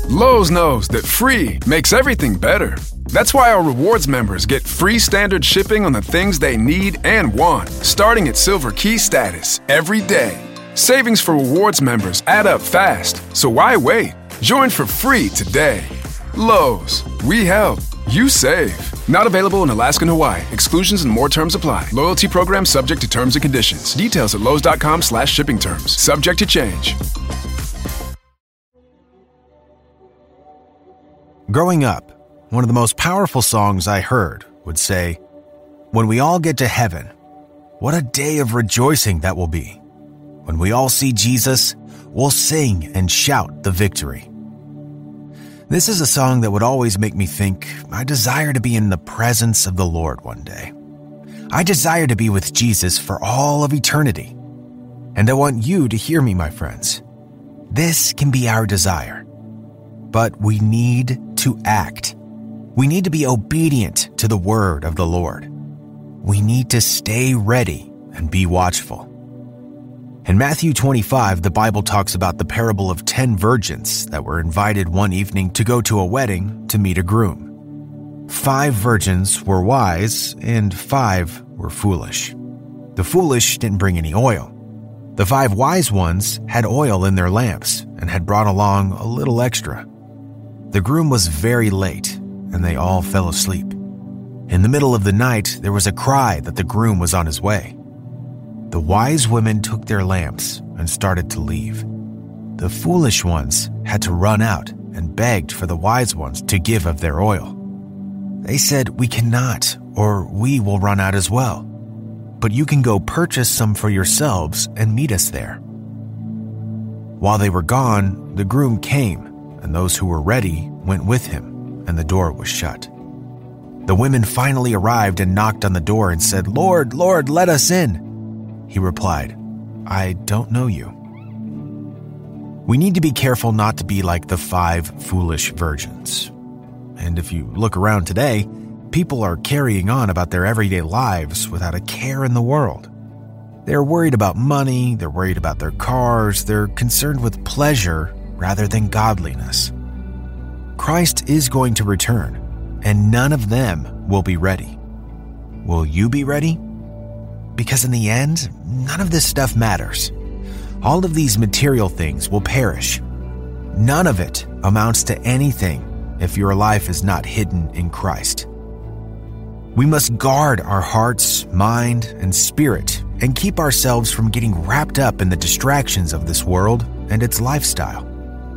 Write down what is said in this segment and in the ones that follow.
Lowe's knows that free makes everything better. That's why our rewards members get free standard shipping on the things they need and want, starting at Silver Key status every day. Savings for rewards members add up fast, so why wait? Join for free today. Lowe's, we help, you save. Not available in Alaska and Hawaii. Exclusions and more terms apply. Loyalty program subject to terms and conditions. Details at lowes.com/shipping terms. Subject to change. Growing up, one of the most powerful songs I heard would say, "When we all get to heaven, what a day of rejoicing that will be. When we all see Jesus, we'll sing and shout the victory." This is a song that would always make me think, I desire to be in the presence of the Lord one day. I desire to be with Jesus for all of eternity. And I want you to hear me, my friends. This can be our desire. But we need to act. We need to be obedient to the word of the Lord. We need to stay ready and be watchful. In Matthew 25, the Bible talks about the parable of 10 virgins that were invited one evening to go to a wedding to meet a groom. 5 virgins were wise and 5 were foolish. The foolish didn't bring any oil. The 5 wise ones had oil in their lamps and had brought along a little extra. The groom was very late and they all fell asleep. In the middle of the night, there was a cry that the groom was on his way. The wise women took their lamps and started to leave. The foolish ones had to run out and begged for the wise ones to give of their oil. They said, "We cannot, or we will run out as well. But you can go purchase some for yourselves and meet us there." While they were gone, the groom came, and those who were ready went with him, and the door was shut. The women finally arrived and knocked on the door and said, "Lord, Lord, let us in." He replied, "I don't know you." We need to be careful not to be like the 5 foolish virgins. And if you look around today, people are carrying on about their everyday lives without a care in the world. They're worried about money, they're worried about their cars, they're concerned with pleasure rather than godliness. Christ is going to return, and none of them will be ready. Will you be ready? Because in the end, none of this stuff matters. All of these material things will perish. None of it amounts to anything if your life is not hidden in Christ. We must guard our hearts, mind, and spirit and keep ourselves from getting wrapped up in the distractions of this world and its lifestyle.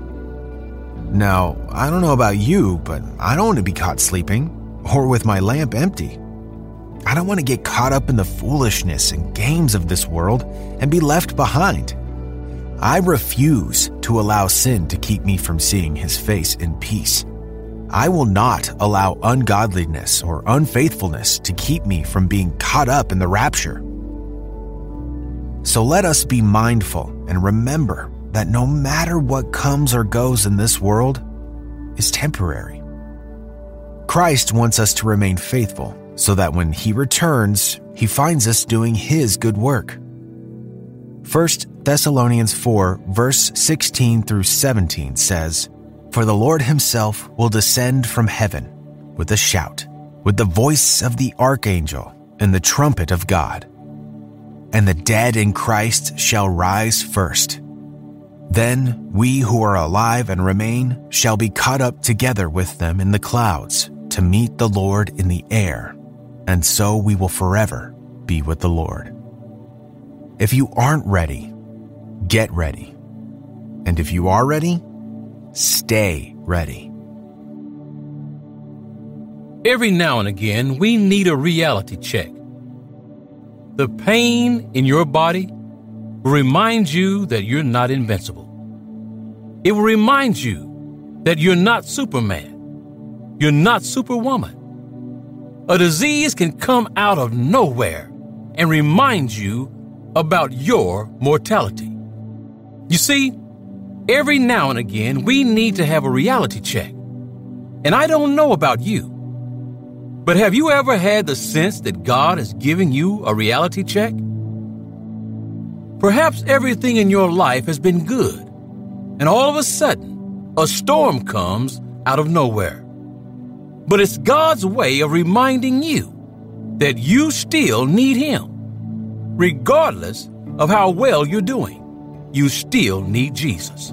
Now, I don't know about you, but I don't want to be caught sleeping or with my lamp empty. I don't want to get caught up in the foolishness and games of this world and be left behind. I refuse to allow sin to keep me from seeing his face in peace. I will not allow ungodliness or unfaithfulness to keep me from being caught up in the rapture. So let us be mindful and remember that no matter what comes or goes in this world is temporary. Christ wants us to remain faithful so that when he returns, he finds us doing his good work. 1 Thessalonians 4, verse 16 through 17 says, "For the Lord himself will descend from heaven with a shout, with the voice of the archangel and the trumpet of God. And the dead in Christ shall rise first. Then we who are alive and remain shall be caught up together with them in the clouds to meet the Lord in the air, and so we will forever be with the Lord." If you aren't ready, get ready. And if you are ready, stay ready. Every now and again, we need a reality check. The pain in your body will remind you that you're not invincible. It will remind you that you're not Superman. You're not Superwoman. A disease can come out of nowhere and remind you about your mortality. You see, every now and again, we need to have a reality check. And I don't know about you, but have you ever had the sense that God is giving you a reality check? Perhaps everything in your life has been good, and all of a sudden, a storm comes out of nowhere. But it's God's way of reminding you that you still need Him. Regardless of how well you're doing, you still need Jesus.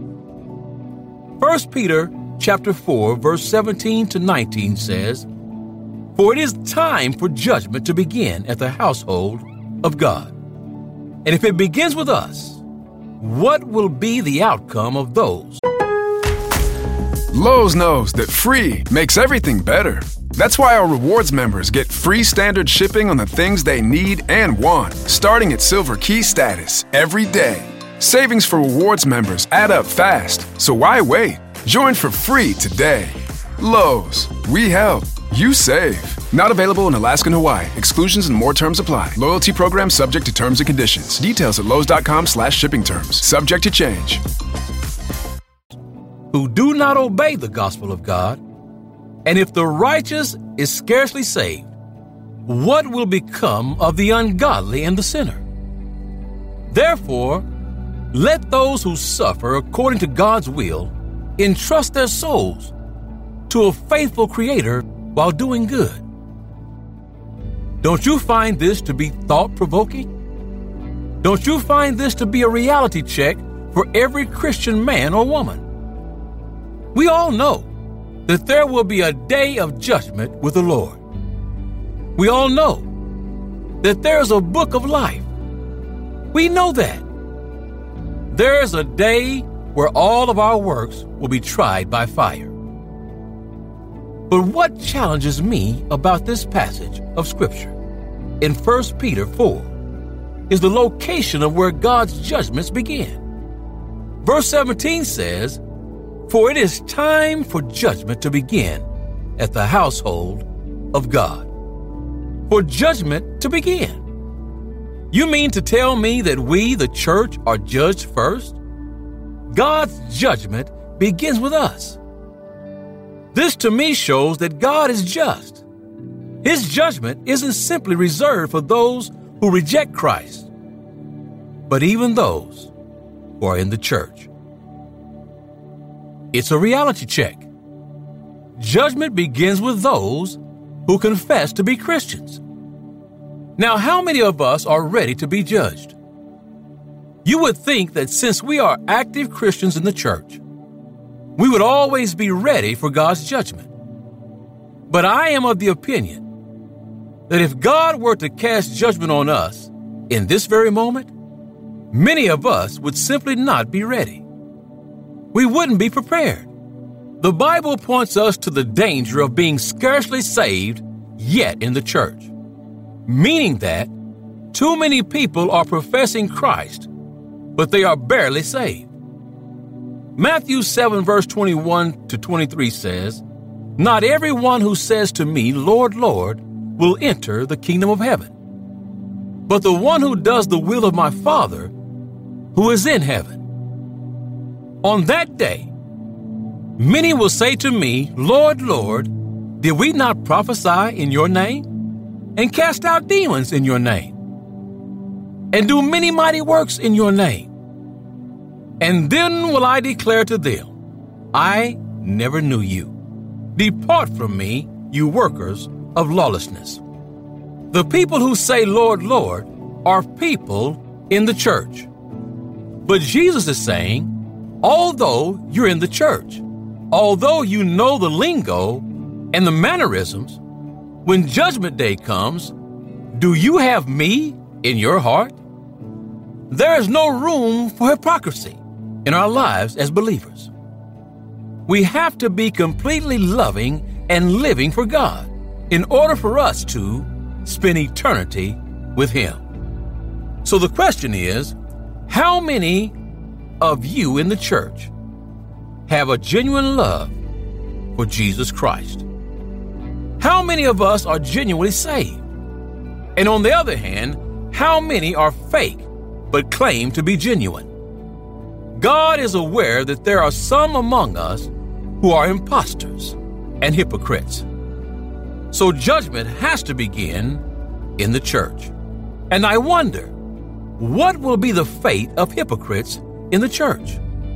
1 Peter chapter 4, verse 17 to 19 says, "For it is time for judgment to begin at the household of God. And if it begins with us, what will be the outcome of those?" Lowe's knows that free makes everything better. That's why our rewards members get free standard shipping on the things they need and want, starting at Silver Key status every day. Savings for rewards members add up fast, so why wait? Join for free today. Lowe's, we help, you save. Not available in Alaska and Hawaii. Exclusions and more terms apply. Loyalty program subject to terms and conditions. Details at lowes.com/shipping terms. Subject to change. Who do not obey the gospel of God, and if the righteous is scarcely saved, what will become of the ungodly and the sinner? Therefore, let those who suffer according to God's will entrust their souls to a faithful Creator while doing good. Don't you find this to be thought-provoking? Don't you find this to be a reality check for every Christian man or woman? We all know that there will be a day of judgment with the Lord. We all know that there is a book of life. We know that. There is a day where all of our works will be tried by fire. But what challenges me about this passage of Scripture in 1 Peter 4 is the location of where God's judgments begin. Verse 17 says, "For it is time for judgment to begin at the household of God." For judgment to begin. You mean to tell me that we, the church, are judged first? God's judgment begins with us. This to me shows that God is just. His judgment isn't simply reserved for those who reject Christ, but even those who are in the church. It's a reality check. Judgment begins with those who confess to be Christians. Now, how many of us are ready to be judged? You would think that since we are active Christians in the church, we would always be ready for God's judgment. But I am of the opinion that if God were to cast judgment on us in this very moment, many of us would simply not be ready. We wouldn't be prepared. The Bible points us to the danger of being scarcely saved yet in the church, meaning that too many people are professing Christ, but they are barely saved. Matthew 7 verse 21 to 23 says, "Not everyone who says to me, 'Lord, Lord,' will enter the kingdom of heaven, but the one who does the will of my Father who is in heaven. On that day, many will say to me, 'Lord, Lord, did we not prophesy in your name, and cast out demons in your name, and do many mighty works in your name?' And then will I declare to them, 'I never knew you. Depart from me, you workers of lawlessness.'" The people who say, "Lord, Lord," are people in the church. But Jesus is saying, although you're in the church, although you know the lingo and the mannerisms, when Judgment Day comes, do you have me in your heart? There is no room for hypocrisy in our lives as believers. We have to be completely loving and living for God in order for us to spend eternity with Him. So the question is, how many of you in the church have a genuine love for Jesus Christ? How many of us are genuinely saved? And on the other hand, how many are fake but claim to be genuine? God is aware that there are some among us who are imposters and hypocrites. So judgment has to begin in the church. And I wonder, what will be the fate of hypocrites in the church?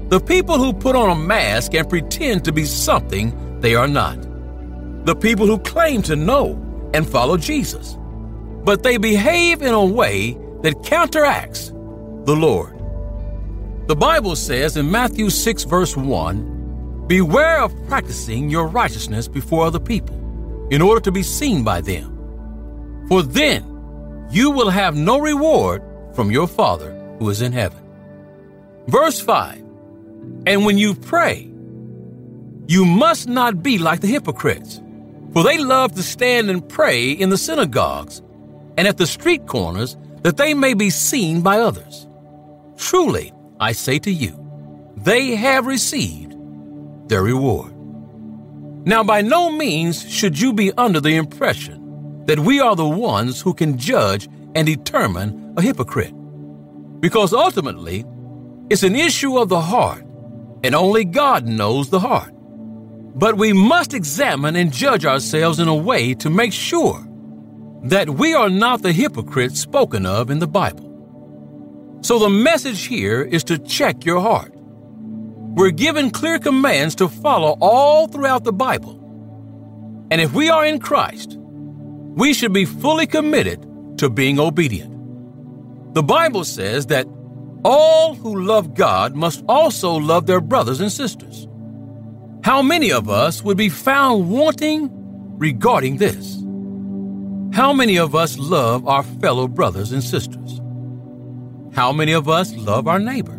The people who put on a mask and pretend to be something they are not. The people who claim to know and follow Jesus, but they behave in a way that counteracts the Lord. The Bible says in Matthew 6 verse 1, "Beware of practicing your righteousness before other people, in order to be seen by them. For then you will have no reward from your Father who is in heaven." Verse 5, "And when you pray, you must not be like the hypocrites, for they love to stand and pray in the synagogues and at the street corners, that they may be seen by others. Truly, I say to you, they have received their reward." Now, by no means should you be under the impression that we are the ones who can judge and determine a hypocrite, because ultimately, it's an issue of the heart, and only God knows the heart. But we must examine and judge ourselves in a way to make sure that we are not the hypocrites spoken of in the Bible. So the message here is to check your heart. We're given clear commands to follow all throughout the Bible. And if we are in Christ, we should be fully committed to being obedient. The Bible says that all who love God must also love their brothers and sisters. How many of us would be found wanting regarding this? How many of us love our fellow brothers and sisters? How many of us love our neighbor?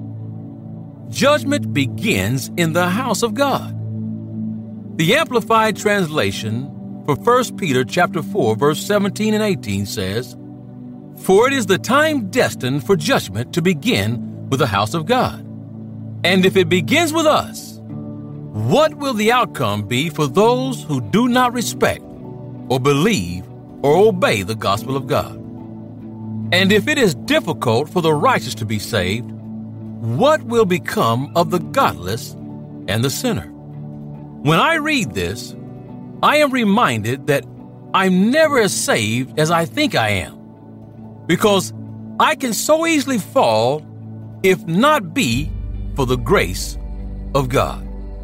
Judgment begins in the house of God. The Amplified Translation for 1 Peter chapter 4, verse 17 and 18 says, "For it is the time destined for judgment to begin with the house of God. And if it begins with us, what will the outcome be for those who do not respect or believe or obey the gospel of God? And if it is difficult for the righteous to be saved, what will become of the godless and the sinner?" When I read this, I am reminded that I'm never as saved as I think I am, because I can so easily fall if not be for the grace of God.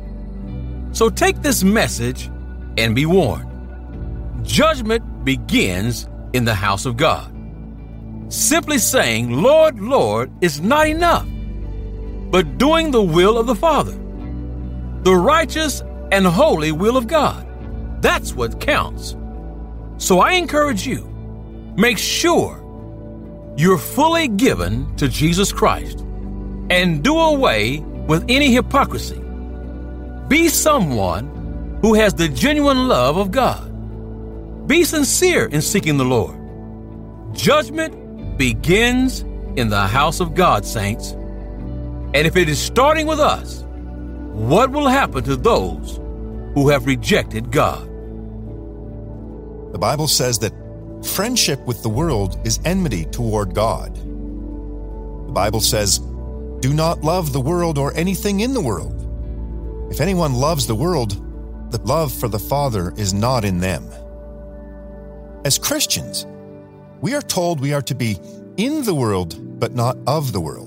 So take this message and be warned. Judgment begins in the house of God. Simply saying, "Lord, Lord," is not enough, but doing the will of the Father, the righteous and holy will of God. That's what counts. So I encourage you, make sure you're fully given to Jesus Christ and do away with any hypocrisy. Be someone who has the genuine love of God. Be sincere in seeking the Lord. Judgment begins in the house of God, saints. And if it is starting with us, what will happen to those who have rejected God? The Bible says that friendship with the world is enmity toward God. The Bible says, "Do not love the world or anything in the world. If anyone loves the world, the love for the Father is not in them." As Christians, we are told we are to be in the world, but not of the world.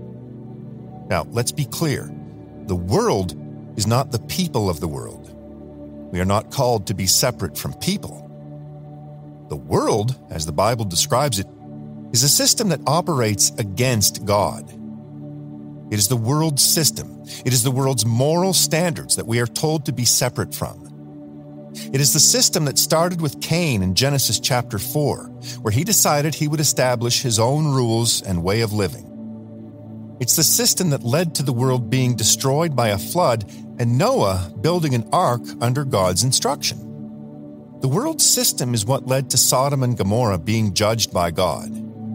Now, let's be clear. The world is not the people of the world. We are not called to be separate from people. The world, as the Bible describes it, is a system that operates against God. It is the world's system. It is the world's moral standards that we are told to be separate from. It is the system that started with Cain in Genesis chapter 4, where he decided he would establish his own rules and way of living. It's the system that led to the world being destroyed by a flood and Noah building an ark under God's instruction. The world system is what led to Sodom and Gomorrah being judged by God.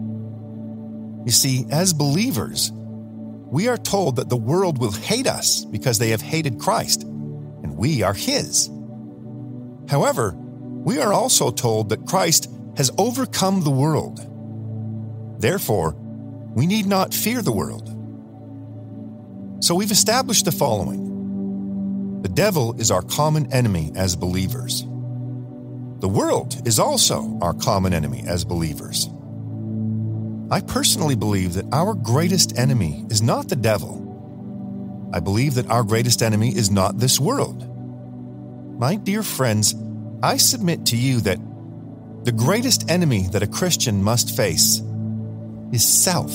You see, as believers, we are told that the world will hate us because they have hated Christ, and we are His. However, we are also told that Christ has overcome the world. Therefore, we need not fear the world. So we've established the following. The devil is our common enemy as believers. The world is also our common enemy as believers. I personally believe that our greatest enemy is not the devil, I believe that our greatest enemy is not this world. My dear friends, I submit to you that the greatest enemy that a Christian must face is self.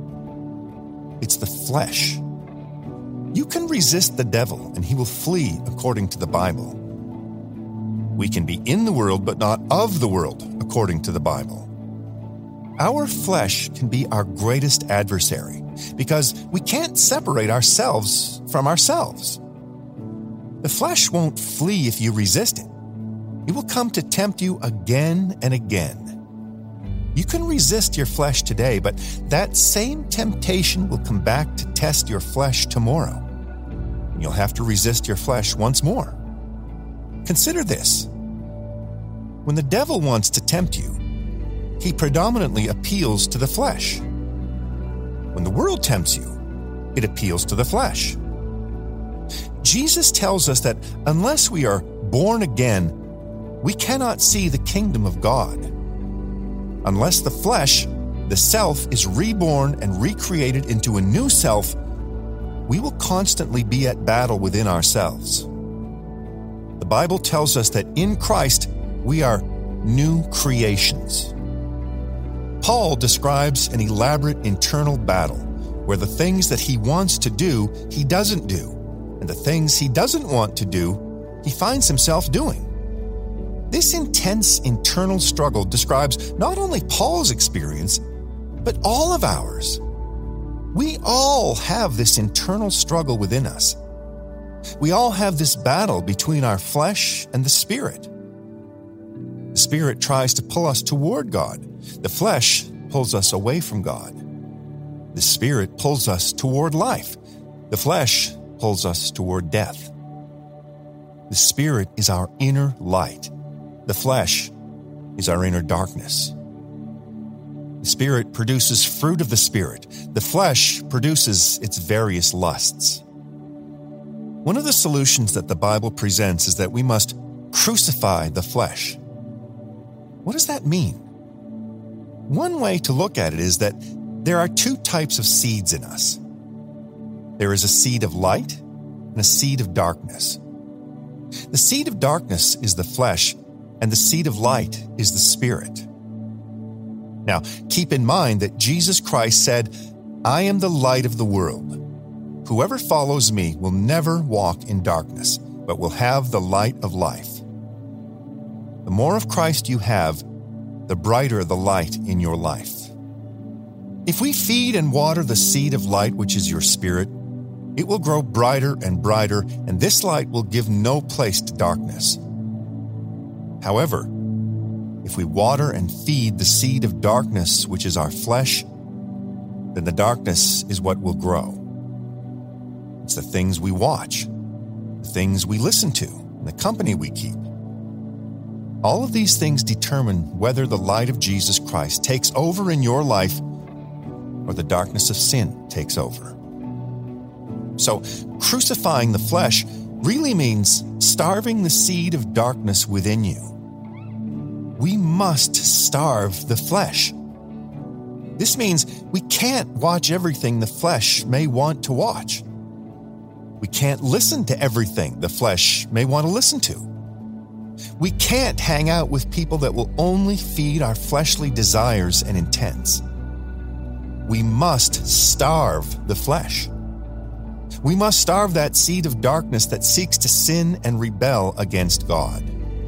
It's the flesh. You can resist the devil and he will flee according to the Bible. We can be in the world but not of the world according to the Bible. Our flesh can be our greatest adversary because we can't separate ourselves from ourselves. The flesh won't flee if you resist it. It will come to tempt you again and again. You can resist your flesh today, but that same temptation will come back to test your flesh tomorrow. And you'll have to resist your flesh once more. Consider this. When the devil wants to tempt you, he predominantly appeals to the flesh. When the world tempts you, it appeals to the flesh. Jesus tells us that unless we are born again, we cannot see the kingdom of God. Unless the flesh, the self, is reborn and recreated into a new self, we will constantly be at battle within ourselves. The Bible tells us that in Christ, we are new creations. Paul describes an elaborate internal battle where the things that he wants to do, he doesn't do, and the things he doesn't want to do, he finds himself doing. This intense internal struggle describes not only Paul's experience, but all of ours. We all have this internal struggle within us. We all have this battle between our flesh and the Spirit. The Spirit tries to pull us toward God. The flesh pulls us away from God. The Spirit pulls us toward life. The flesh pulls us toward death. The Spirit is our inner light. The flesh is our inner darkness. The Spirit produces fruit of the Spirit. The flesh produces its various lusts. One of the solutions that the Bible presents is that we must crucify the flesh. What does that mean? One way to look at it is that there are two types of seeds in us. There is a seed of light and a seed of darkness. The seed of darkness is the flesh, and the seed of light is the Spirit. Now, keep in mind that Jesus Christ said, "I am the light of the world. Whoever follows me will never walk in darkness, but will have the light of life." The more of Christ you have, the brighter the light in your life. If we feed and water the seed of light, which is your spirit, it will grow brighter and brighter, and this light will give no place to darkness. However, if we water and feed the seed of darkness, which is our flesh, then the darkness is what will grow. It's the things we watch, the things we listen to, and the company we keep. All of these things determine whether the light of Jesus Christ takes over in your life or the darkness of sin takes over. So, crucifying the flesh really means starving the seed of darkness within you. We must starve the flesh. This means we can't watch everything the flesh may want to watch. We can't listen to everything the flesh may want to listen to. We can't hang out with people that will only feed our fleshly desires and intents. We must starve the flesh. We must starve that seed of darkness that seeks to sin and rebel against God.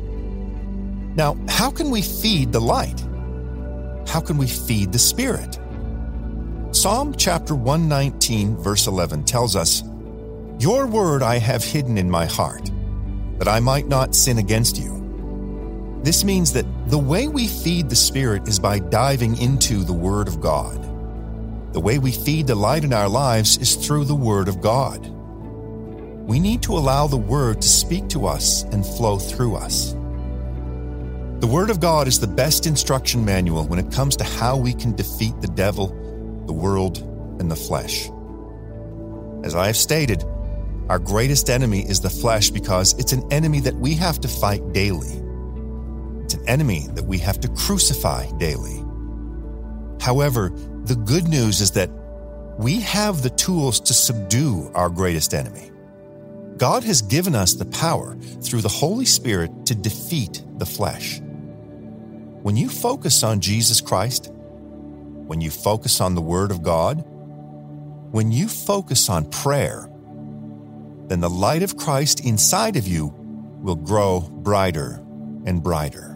Now, how can we feed the light? How can we feed the Spirit? Psalm chapter 119, verse 11 tells us, "Your word I have hidden in my heart, that I might not sin against you." This means that the way we feed the Spirit is by diving into the Word of God. The way we feed the light in our lives is through the Word of God. We need to allow the Word to speak to us and flow through us. The Word of God is the best instruction manual when it comes to how we can defeat the devil, the world, and the flesh. As I have stated, our greatest enemy is the flesh because it's an enemy that we have to fight daily. It's an enemy that we have to crucify daily. However, the good news is that We have the tools to subdue our greatest enemy. God has given us the power through the Holy Spirit to defeat the flesh. When you focus on Jesus Christ, when you focus on the Word of God, when you focus on prayer, then the light of Christ inside of you will grow brighter and brighter.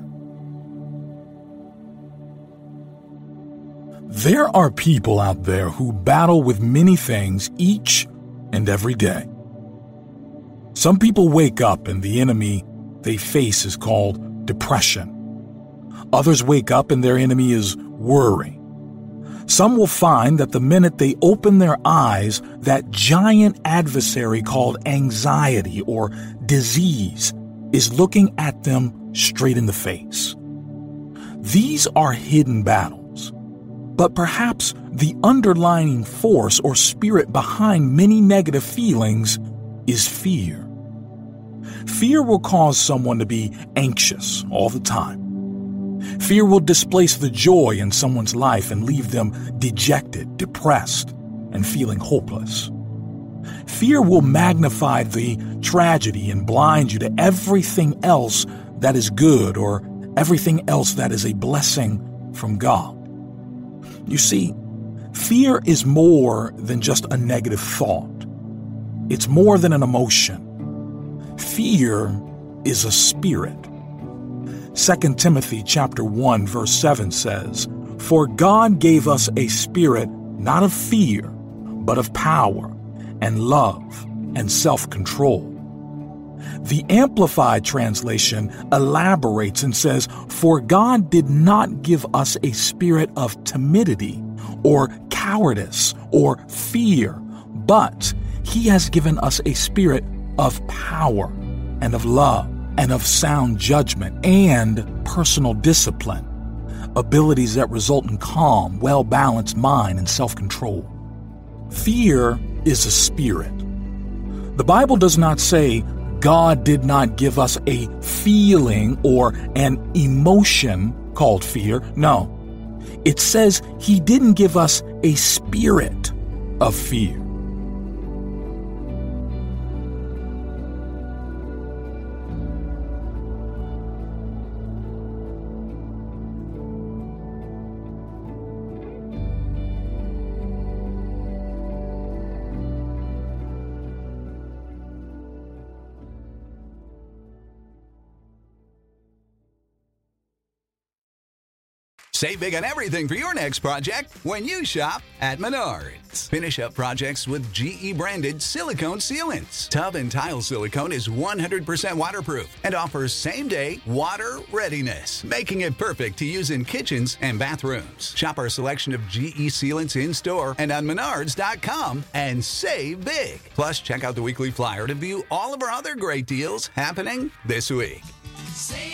There are people out there who battle with many things each and every day. Some people wake up and the enemy they face is called depression. Others wake up and their enemy is worry. Some will find that the minute they open their eyes, that giant adversary called anxiety or disease is looking at them straight in the face. These are hidden battles, but perhaps the underlying force or spirit behind many negative feelings is fear. Fear will cause someone to be anxious all the time. Fear will displace the joy in someone's life and leave them dejected, depressed, and feeling hopeless. Fear will magnify the tragedy and blind you to everything else that is good or everything else that is a blessing from God. You see, fear is more than just a negative thought. It's more than an emotion. Fear is a spirit. 2 Timothy chapter 1 verse 7 says, "For God gave us a spirit not of fear, but of power and love and self-control." The Amplified translation elaborates and says, "For God did not give us a spirit of timidity or cowardice or fear, but He has given us a spirit of power and of love and of sound judgment and personal discipline, abilities that result in calm, well-balanced mind and self-control." Fear is a spirit. The Bible does not say God did not give us a feeling or an emotion called fear. No, it says He didn't give us a spirit of fear. Save big on everything for your next project when you shop at Menards. Finish up projects with GE-branded silicone sealants. Tub and tile silicone is 100% waterproof and offers same-day water readiness, making it perfect to use in kitchens and bathrooms. Shop our selection of GE sealants in-store and on Menards.com and save big. Plus, check out the weekly flyer to view all of our other great deals happening this week. Save